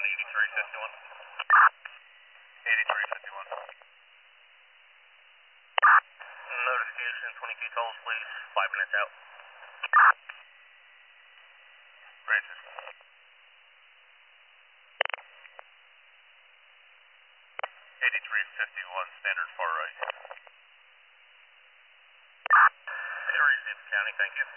8351. 8351. Notification 22 tolls, please. 5 minutes out. Francis. 8351, standard far right. Receive the county, thank you.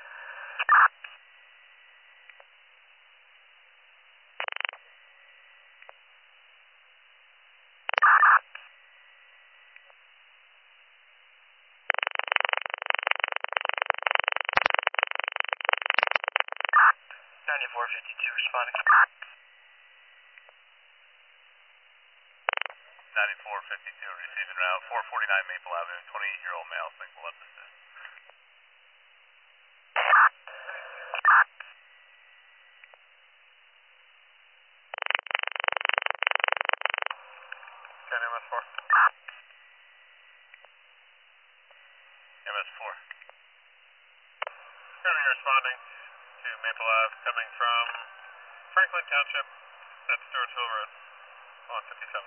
Responding. 9452, receiving route 449 Maple Avenue, 28-year-old male, single left assist. County MS4. MS4. County responding to Maple Ave, coming from Franklin Township at Stewartsville Road on 57.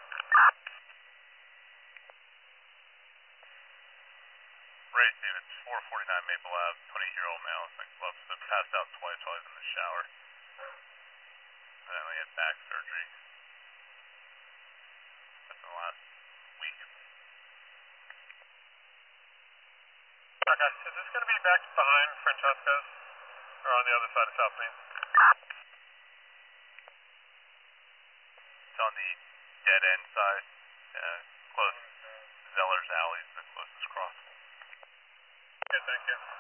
Race units 449 Maple Ave, 28-year-old male, single left assist, passed out twice while he was in the shower. And then we had back surgery. That's in the last week. Okay, is this going to be back behind Francesca's or on the other side of South Main? It's on the dead end side, close Zeller's Alley is the closest cross. Okay, thank you.